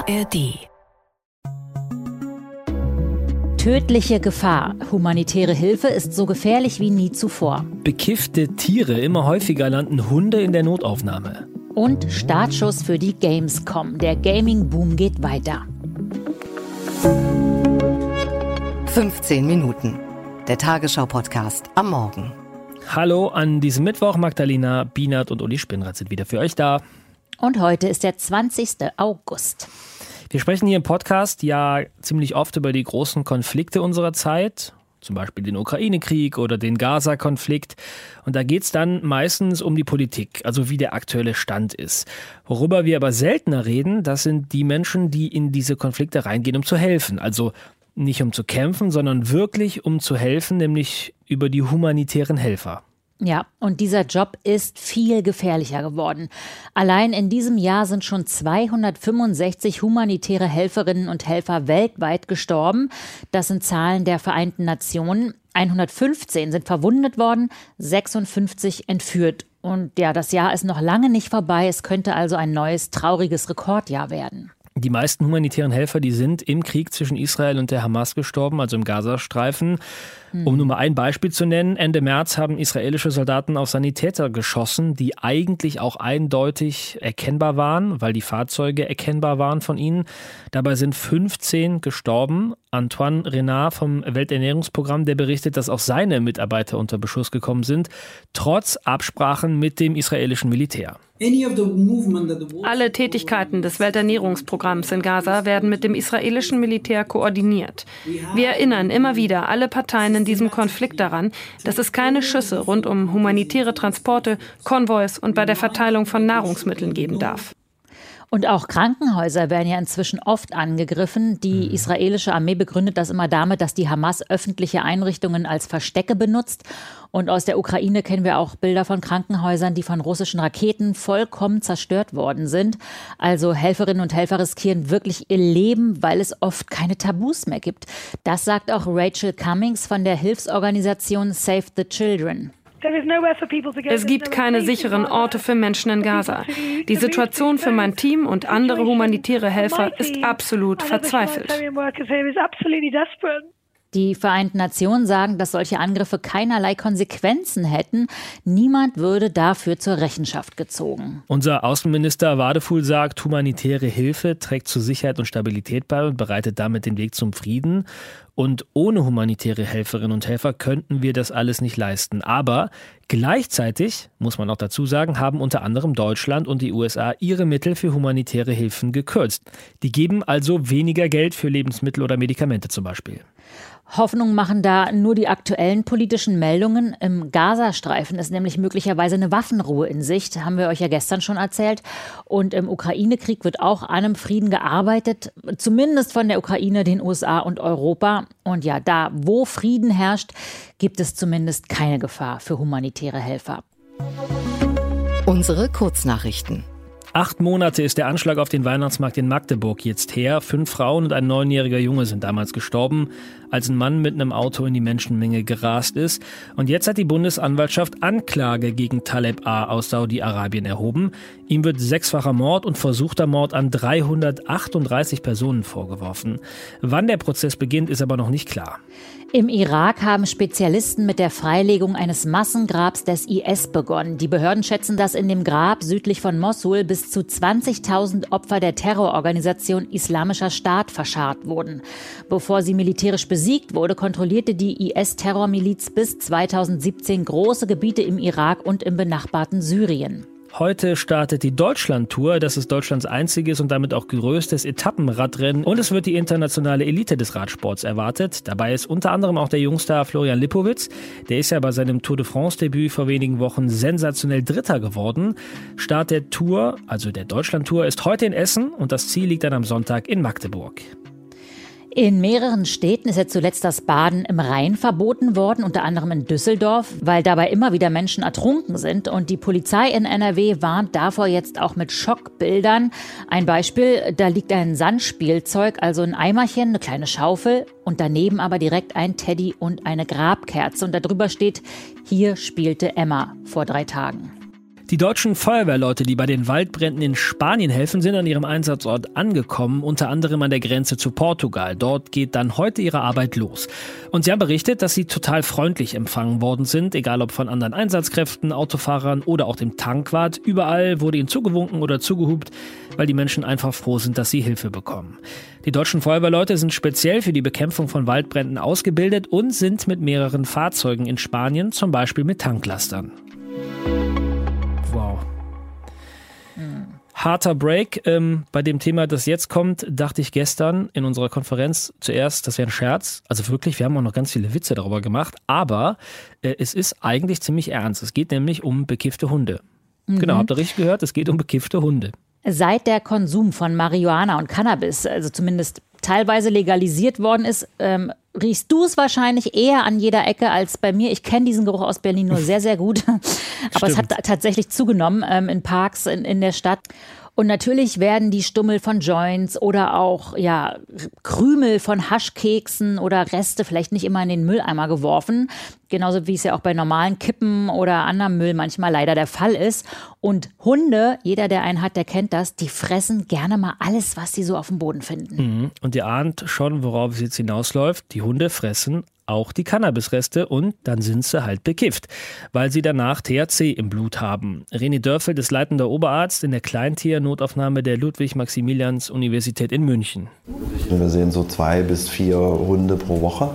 ARD. Tödliche Gefahr. Humanitäre Hilfe ist so gefährlich wie nie zuvor. Bekiffte Tiere. Immer häufiger landen Hunde in der Notaufnahme. Und Startschuss für die Gamescom. Der Gaming-Boom geht weiter. 15 Minuten. Der Tagesschau-Podcast am Morgen. Hallo an diesem Mittwoch. Magdalena Bienert und Uli Spinrad sind wieder für euch da. Und heute ist der 20. August. Wir sprechen hier im Podcast ja ziemlich oft über die großen Konflikte unserer Zeit, zum Beispiel den Ukraine-Krieg oder den Gaza-Konflikt. Und da geht es dann meistens um die Politik, also wie der aktuelle Stand ist. Worüber wir aber seltener reden, das sind die Menschen, die in diese Konflikte reingehen, um zu helfen. Also nicht um zu kämpfen, sondern wirklich um zu helfen, nämlich über die humanitären Helfer. Ja, und dieser Job ist viel gefährlicher geworden. Allein in diesem Jahr sind schon 265 humanitäre Helferinnen und Helfer weltweit gestorben. Das sind Zahlen der Vereinten Nationen. 115 sind verwundet worden, 56 entführt. Und ja, das Jahr ist noch lange nicht vorbei. Es könnte also ein neues, trauriges Rekordjahr werden. Die meisten humanitären Helfer, die sind im Krieg zwischen Israel und der Hamas gestorben, also im Gazastreifen. Um nur mal ein Beispiel zu nennen, Ende März haben israelische Soldaten auf Sanitäter geschossen, die eigentlich auch eindeutig erkennbar waren, weil die Fahrzeuge erkennbar waren von ihnen. Dabei sind 15 gestorben. Antoine Renard vom Welternährungsprogramm, der berichtet, dass auch seine Mitarbeiter unter Beschuss gekommen sind, trotz Absprachen mit dem israelischen Militär. Alle Tätigkeiten des Welternährungsprogramms in Gaza werden mit dem israelischen Militär koordiniert. Wir erinnern immer wieder alle Parteien in diesem Konflikt daran, dass es keine Schüsse rund um humanitäre Transporte, Konvois und bei der Verteilung von Nahrungsmitteln geben darf. Und auch Krankenhäuser werden ja inzwischen oft angegriffen. Die israelische Armee begründet das immer damit, dass die Hamas öffentliche Einrichtungen als Verstecke benutzt. Und aus der Ukraine kennen wir auch Bilder von Krankenhäusern, die von russischen Raketen vollkommen zerstört worden sind. Also Helferinnen und Helfer riskieren wirklich ihr Leben, weil es oft keine Tabus mehr gibt. Das sagt auch Rachel Cummings von der Hilfsorganisation Save the Children. Es gibt keine sicheren Orte für Menschen in Gaza. Die Situation für mein Team und andere humanitäre Helfer ist absolut verzweifelt. Die Vereinten Nationen sagen, dass solche Angriffe keinerlei Konsequenzen hätten. Niemand würde dafür zur Rechenschaft gezogen. Unser Außenminister Wadefuhl sagt, humanitäre Hilfe trägt zu Sicherheit und Stabilität bei und bereitet damit den Weg zum Frieden. Und ohne humanitäre Helferinnen und Helfer könnten wir das alles nicht leisten. Aber gleichzeitig, muss man auch dazu sagen, haben unter anderem Deutschland und die USA ihre Mittel für humanitäre Hilfen gekürzt. Die geben also weniger Geld für Lebensmittel oder Medikamente zum Beispiel. Hoffnung machen da nur die aktuellen politischen Meldungen. Im Gazastreifen ist nämlich möglicherweise eine Waffenruhe in Sicht, haben wir euch ja gestern schon erzählt. Und im Ukraine-Krieg wird auch an einem Frieden gearbeitet, zumindest von der Ukraine, den USA und Europa. Und ja, da, wo Frieden herrscht, gibt es zumindest keine Gefahr für humanitäre Helfer. Unsere Kurznachrichten. 8 Monate ist der Anschlag auf den Weihnachtsmarkt in Magdeburg jetzt her. 5 Frauen und ein 9-jähriger Junge sind damals gestorben, als ein Mann mit einem Auto in die Menschenmenge gerast ist. Und jetzt hat die Bundesanwaltschaft Anklage gegen Taleb A. aus Saudi-Arabien erhoben. Ihm wird 6-facher Mord und versuchter Mord an 338 Personen vorgeworfen. Wann der Prozess beginnt, ist aber noch nicht klar. Im Irak haben Spezialisten mit der Freilegung eines Massengrabs des IS begonnen. Die Behörden schätzen, dass in dem Grab südlich von Mossul bis zu 20.000 Opfer der Terrororganisation Islamischer Staat verscharrt wurden. Bevor sie militärisch besiegt wurde, kontrollierte die IS-Terrormiliz bis 2017 große Gebiete im Irak und im benachbarten Syrien. Heute startet die Deutschland-Tour. Das ist Deutschlands einziges und damit auch größtes Etappenradrennen. Und es wird die internationale Elite des Radsports erwartet. Dabei ist unter anderem auch der Jungstar Florian Lipowitz. Der ist ja bei seinem Tour de France-Debüt vor wenigen Wochen sensationell Dritter geworden. Start der Tour, also der Deutschland-Tour, ist heute in Essen und das Ziel liegt dann am Sonntag in Magdeburg. In mehreren Städten ist ja zuletzt das Baden im Rhein verboten worden, unter anderem in Düsseldorf, weil dabei immer wieder Menschen ertrunken sind. Und die Polizei in NRW warnt davor jetzt auch mit Schockbildern. Ein Beispiel, da liegt ein Sandspielzeug, also ein Eimerchen, eine kleine Schaufel und daneben aber direkt ein Teddy und eine Grabkerze. Und darüber steht, hier spielte Emma vor 3 Tagen. Die deutschen Feuerwehrleute, die bei den Waldbränden in Spanien helfen, sind an ihrem Einsatzort angekommen, unter anderem an der Grenze zu Portugal. Dort geht dann heute ihre Arbeit los. Und sie haben berichtet, dass sie total freundlich empfangen worden sind, egal ob von anderen Einsatzkräften, Autofahrern oder auch dem Tankwart. Überall wurde ihnen zugewunken oder zugehupt, weil die Menschen einfach froh sind, dass sie Hilfe bekommen. Die deutschen Feuerwehrleute sind speziell für die Bekämpfung von Waldbränden ausgebildet und sind mit mehreren Fahrzeugen in Spanien, zum Beispiel mit Tanklastern. Wow. Harter Break. Bei dem Thema, das jetzt kommt, dachte ich gestern in unserer Konferenz zuerst, das wäre ein Scherz. Also wirklich, wir haben auch noch ganz viele Witze darüber gemacht. Aber es ist eigentlich ziemlich ernst. Es geht nämlich um bekiffte Hunde. Genau, habt ihr richtig gehört? Es geht um bekiffte Hunde. Seit der Konsum von Marihuana und Cannabis, also zumindest teilweise legalisiert worden ist, riechst du es wahrscheinlich eher an jeder Ecke als bei mir. Ich kenne diesen Geruch aus Berlin nur sehr, sehr gut. Aber es hat tatsächlich zugenommen in Parks in der Stadt. Und natürlich werden die Stummel von Joints oder auch Krümel von Haschkeksen oder Reste vielleicht nicht immer in den Mülleimer geworfen. Genauso wie es ja auch bei normalen Kippen oder anderem Müll manchmal leider der Fall ist. Und Hunde, jeder, der einen hat, der kennt das, die fressen gerne mal alles, was sie so auf dem Boden finden. Und ihr ahnt schon, worauf es jetzt hinausläuft. Die Hunde fressen auch die Cannabisreste und dann sind sie halt bekifft, weil sie danach THC im Blut haben. René Dörfeld ist leitender Oberarzt in der Kleintiernotaufnahme der Ludwig-Maximilians-Universität in München. Wir sehen so 2 bis 4 Hunde pro Woche,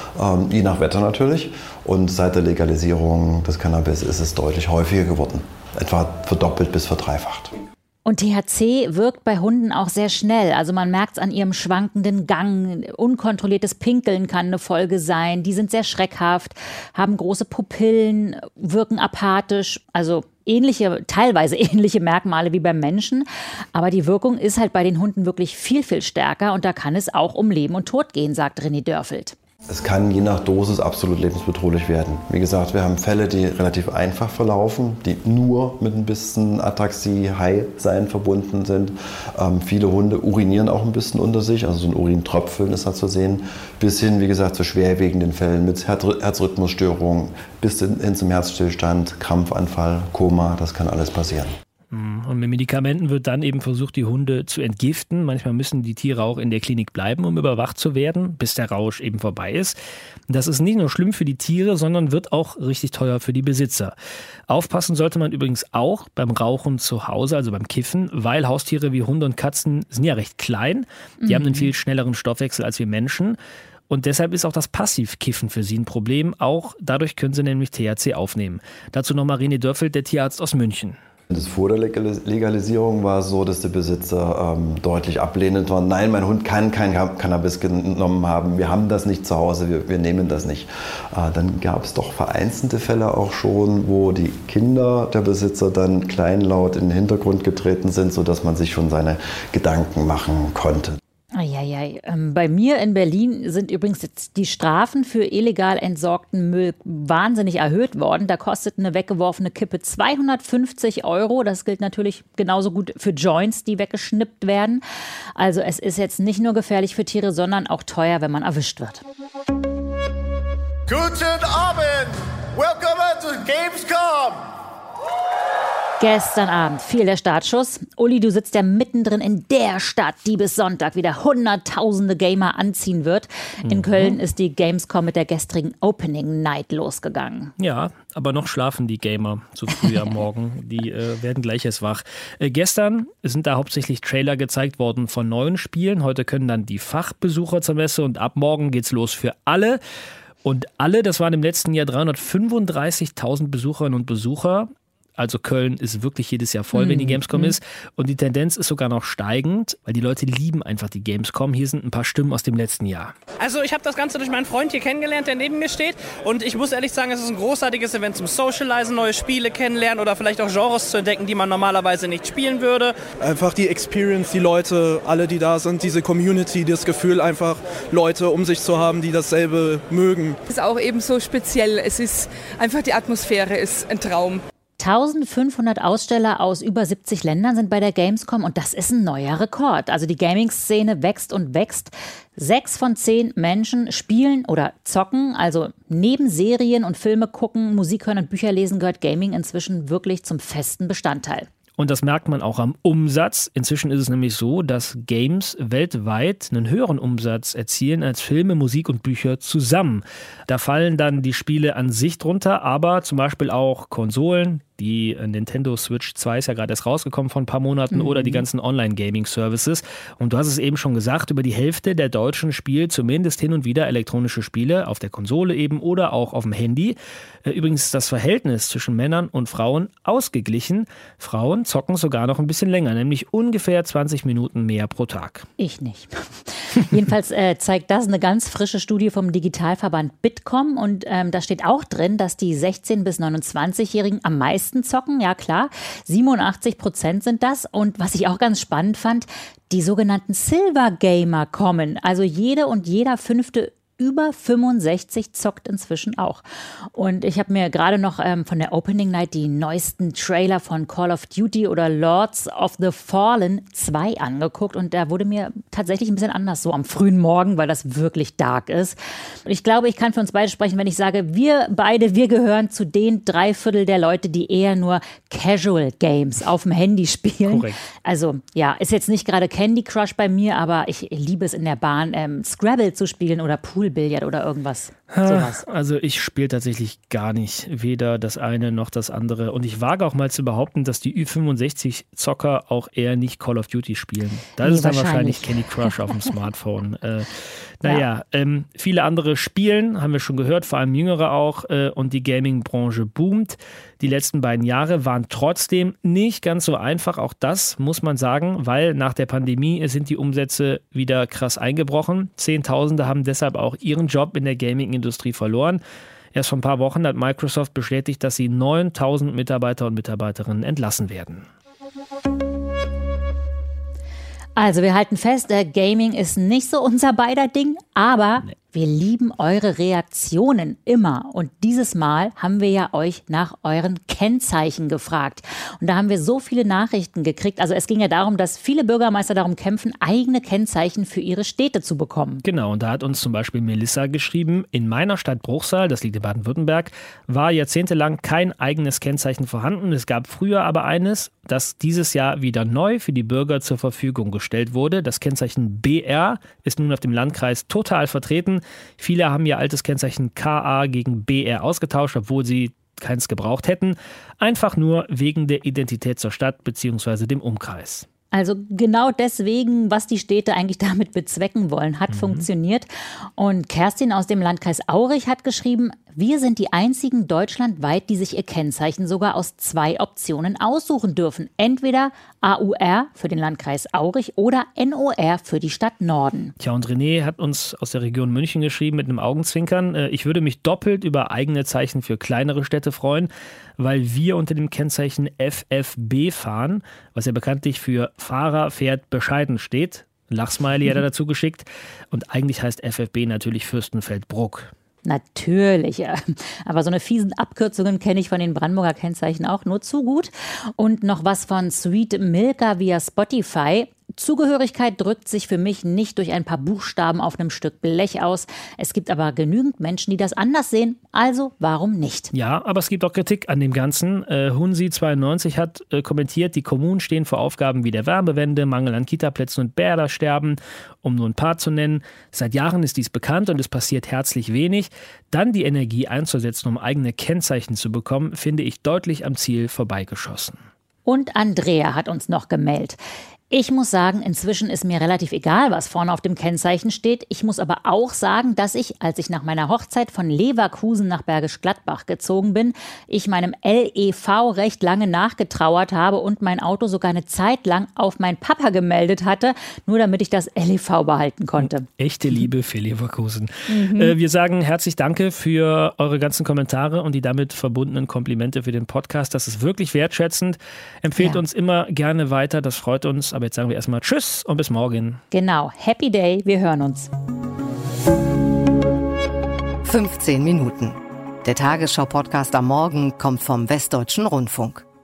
je nach Wetter natürlich. Und seit der Legalisierung des Cannabis ist es deutlich häufiger geworden, etwa verdoppelt bis verdreifacht. Und THC wirkt bei Hunden auch sehr schnell. Also man merkt es an ihrem schwankenden Gang. Unkontrolliertes Pinkeln kann eine Folge sein. Die sind sehr schreckhaft, haben große Pupillen, wirken apathisch. Also teilweise ähnliche Merkmale wie beim Menschen. Aber die Wirkung ist halt bei den Hunden wirklich viel, viel stärker. Und da kann es auch um Leben und Tod gehen, sagt René Dörfeld. Es kann je nach Dosis absolut lebensbedrohlich werden. Wie gesagt, wir haben Fälle, die relativ einfach verlaufen, die nur mit ein bisschen Ataxie, High-Sein verbunden sind. Viele Hunde urinieren auch ein bisschen unter sich, also so ein Urintröpfeln ist da zu sehen, bis hin, wie gesagt, zu schwerwiegenden Fällen mit Herzrhythmusstörungen, bis hin zum Herzstillstand, Krampfanfall, Koma, das kann alles passieren. Und mit Medikamenten wird dann eben versucht, die Hunde zu entgiften. Manchmal müssen die Tiere auch in der Klinik bleiben, um überwacht zu werden, bis der Rausch eben vorbei ist. Das ist nicht nur schlimm für die Tiere, sondern wird auch richtig teuer für die Besitzer. Aufpassen sollte man übrigens auch beim Rauchen zu Hause, also beim Kiffen, weil Haustiere wie Hunde und Katzen sind ja recht klein. Die haben einen viel schnelleren Stoffwechsel als wir Menschen. Und deshalb ist auch das Passivkiffen für sie ein Problem. Auch dadurch können sie nämlich THC aufnehmen. Dazu nochmal René Dörfeld, der Tierarzt aus München. Das vor der Legalisierung war es so, dass die Besitzer deutlich ablehnend waren. Nein, mein Hund kann kein Cannabis genommen haben. Wir haben das nicht zu Hause, wir nehmen das nicht. Dann gab es doch vereinzelte Fälle auch schon, wo die Kinder der Besitzer dann kleinlaut in den Hintergrund getreten sind, sodass man sich schon seine Gedanken machen konnte. Bei mir in Berlin sind übrigens jetzt die Strafen für illegal entsorgten Müll wahnsinnig erhöht worden. Da kostet eine weggeworfene Kippe 250 €. Das gilt natürlich genauso gut für Joints, die weggeschnippt werden. Also es ist jetzt nicht nur gefährlich für Tiere, sondern auch teuer, wenn man erwischt wird. Guten Abend! Welcome to Gamescom! Gestern Abend fiel der Startschuss. Uli, du sitzt ja mittendrin in der Stadt, die bis Sonntag wieder hunderttausende Gamer anziehen wird. In Köln ist die Gamescom mit der gestrigen Opening Night losgegangen. Ja, aber noch schlafen die Gamer so früh am Morgen. Die werden gleich erst wach. Gestern sind da hauptsächlich Trailer gezeigt worden von neuen Spielen. Heute können dann die Fachbesucher zur Messe und ab morgen geht's los für alle. Und alle, das waren im letzten Jahr 335.000 Besucherinnen und Besucher. Also Köln ist wirklich jedes Jahr voll, wenn die Gamescom ist. Und die Tendenz ist sogar noch steigend, weil die Leute lieben einfach die Gamescom. Hier sind ein paar Stimmen aus dem letzten Jahr. Also ich habe das Ganze durch meinen Freund hier kennengelernt, der neben mir steht. Und ich muss ehrlich sagen, es ist ein großartiges Event zum Socialisen, neue Spiele kennenlernen oder vielleicht auch Genres zu entdecken, die man normalerweise nicht spielen würde. Einfach die Experience, die Leute, alle, die da sind, diese Community, das Gefühl, einfach Leute um sich zu haben, die dasselbe mögen. Es ist auch eben so speziell. Es ist einfach, die Atmosphäre ist ein Traum. 1500 Aussteller aus über 70 Ländern sind bei der Gamescom und das ist ein neuer Rekord. Also die Gaming-Szene wächst und wächst. 6 von 10 Menschen spielen oder zocken, also neben Serien und Filme gucken, Musik hören und Bücher lesen gehört Gaming inzwischen wirklich zum festen Bestandteil. Und das merkt man auch am Umsatz. Inzwischen ist es nämlich so, dass Games weltweit einen höheren Umsatz erzielen als Filme, Musik und Bücher zusammen. Da fallen dann die Spiele an sich drunter, aber zum Beispiel auch Konsolen. Die Nintendo Switch 2 ist ja gerade erst rausgekommen vor ein paar Monaten oder die ganzen Online-Gaming-Services. Und du hast es eben schon gesagt, über die Hälfte der Deutschen spielt zumindest hin und wieder elektronische Spiele auf der Konsole eben oder auch auf dem Handy. Übrigens ist das Verhältnis zwischen Männern und Frauen ausgeglichen. Frauen zocken sogar noch ein bisschen länger, nämlich ungefähr 20 Minuten mehr pro Tag. Ich nicht. Jedenfalls zeigt das eine ganz frische Studie vom Digitalverband Bitkom und da steht auch drin, dass die 16- bis 29-Jährigen am meisten zocken, ja klar, 87% sind das und was ich auch ganz spannend fand, die sogenannten Silver Gamer kommen, also jede und jeder 5. über 65 zockt inzwischen auch. Und ich habe mir gerade noch von der Opening Night die neuesten Trailer von Call of Duty oder Lords of the Fallen 2 angeguckt und da wurde mir tatsächlich ein bisschen anders so am frühen Morgen, weil das wirklich dark ist. Und ich glaube, ich kann für uns beide sprechen, wenn ich sage, wir gehören zu den 3/4 der Leute, die eher nur Casual Games auf dem Handy spielen. Korrekt. Also ja, ist jetzt nicht gerade Candy Crush bei mir, aber ich liebe es in der Bahn, Scrabble zu spielen oder Poolbillard oder irgendwas. Sowas. Also ich spiele tatsächlich gar nicht, weder das eine noch das andere. Und ich wage auch mal zu behaupten, dass die Ü65-Zocker auch eher nicht Call of Duty spielen. Da ist es dann wahrscheinlich Candy Crush auf dem Smartphone. Viele andere spielen, haben wir schon gehört, vor allem Jüngere auch. Und die Gaming-Branche boomt. Die letzten beiden Jahre waren trotzdem nicht ganz so einfach. Auch das muss man sagen, weil nach der Pandemie sind die Umsätze wieder krass eingebrochen. Zehntausende haben deshalb auch ihren Job in der Gaming-Industrie verloren. Erst vor ein paar Wochen hat Microsoft bestätigt, dass sie 9.000 Mitarbeiter und Mitarbeiterinnen entlassen werden. Also wir halten fest, Gaming ist nicht so unser beider Ding, aber wir lieben eure Reaktionen immer. Und dieses Mal haben wir ja euch nach euren Kennzeichen gefragt. Und da haben wir so viele Nachrichten gekriegt. Also es ging ja darum, dass viele Bürgermeister darum kämpfen, eigene Kennzeichen für ihre Städte zu bekommen. Genau, und da hat uns zum Beispiel Melissa geschrieben, in meiner Stadt Bruchsal, das liegt in Baden-Württemberg, war jahrzehntelang kein eigenes Kennzeichen vorhanden. Es gab früher aber eines, das dieses Jahr wieder neu für die Bürger zur Verfügung gestellt wurde. Das Kennzeichen BR ist nun auf dem Landkreis total vertreten. Viele haben ihr altes Kennzeichen KA gegen BR ausgetauscht, obwohl sie keins gebraucht hätten. Einfach nur wegen der Identität zur Stadt bzw. dem Umkreis. Also genau deswegen, was die Städte eigentlich damit bezwecken wollen, hat funktioniert. Und Kerstin aus dem Landkreis Aurich hat geschrieben, wir sind die einzigen deutschlandweit, die sich ihr Kennzeichen sogar aus 2 Optionen aussuchen dürfen. Entweder AUR für den Landkreis Aurich oder NOR für die Stadt Norden. Tja, und René hat uns aus der Region München geschrieben mit einem Augenzwinkern. Ich würde mich doppelt über eigene Zeichen für kleinere Städte freuen, weil wir unter dem Kennzeichen FFB fahren, was ja bekanntlich für Fahrer fährt bescheiden steht. Ein Lachsmiley hat er dazu geschickt. Und eigentlich heißt FFB natürlich Fürstenfeldbruck. Natürlich, aber so eine fiesen Abkürzungen kenne ich von den Brandenburger Kennzeichen auch nur zu gut. Und noch was von Sweet Milka via Spotify. Zugehörigkeit drückt sich für mich nicht durch ein paar Buchstaben auf einem Stück Blech aus. Es gibt aber genügend Menschen, die das anders sehen. Also warum nicht? Ja, aber es gibt auch Kritik an dem Ganzen. Hunsi92 hat kommentiert, die Kommunen stehen vor Aufgaben wie der Wärmewende, Mangel an Kitaplätzen und Bärdersterben, um nur ein paar zu nennen. Seit Jahren ist dies bekannt und es passiert herzlich wenig. Dann die Energie einzusetzen, um eigene Kennzeichen zu bekommen, finde ich deutlich am Ziel vorbeigeschossen. Und Andrea hat uns noch gemeldet. Ich muss sagen, inzwischen ist mir relativ egal, was vorne auf dem Kennzeichen steht. Ich muss aber auch sagen, dass ich, als ich nach meiner Hochzeit von Leverkusen nach Bergisch Gladbach gezogen bin, ich meinem LEV recht lange nachgetrauert habe und mein Auto sogar eine Zeit lang auf meinen Papa gemeldet hatte, nur damit ich das LEV behalten konnte. Echte Liebe für Leverkusen. Wir sagen herzlich Danke für eure ganzen Kommentare und die damit verbundenen Komplimente für den Podcast. Das ist wirklich wertschätzend. Empfehlt uns immer gerne weiter, das freut uns. Aber jetzt sagen wir erstmal Tschüss und bis morgen. Genau, Happy Day, wir hören uns. 15 Minuten. Der Tagesschau-Podcast am Morgen kommt vom Westdeutschen Rundfunk.